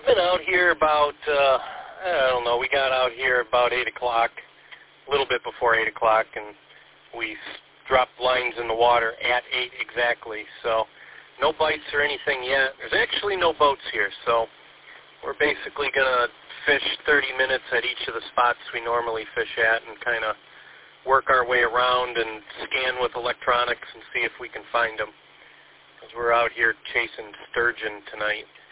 We've been out here about, I don't know, we got out here about 8 o'clock, a little bit before 8 o'clock, and we dropped lines in the water at 8 exactly. So no bites or anything yet. There's actually no boats here, so we're basically going to fish 30 minutes at each of the spots we normally fish at and kind of work our way around and scan with electronics and see if we can find them. Because we're out here chasing sturgeon tonight.